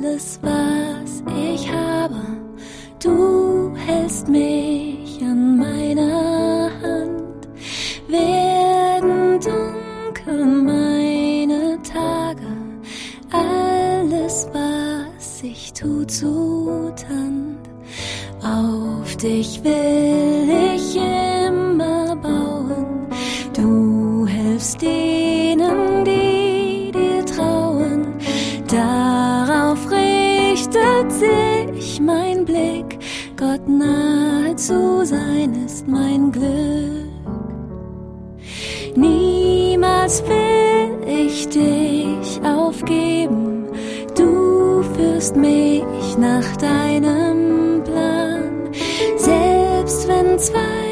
alles, was ich habe. Du hältst mich an meiner Hand, werden dunkel meine Tage. Alles, was ich tut, so Tand. Auf dich will ich immer bauen. Du hilfst denen, die dir trauen. Darauf richtet sich mein Blick. Gott nahe zu sein ist mein Glück. Niemals will ich dich aufgeben. Du führst mich nach deinem Plan. Selbst wenn zwei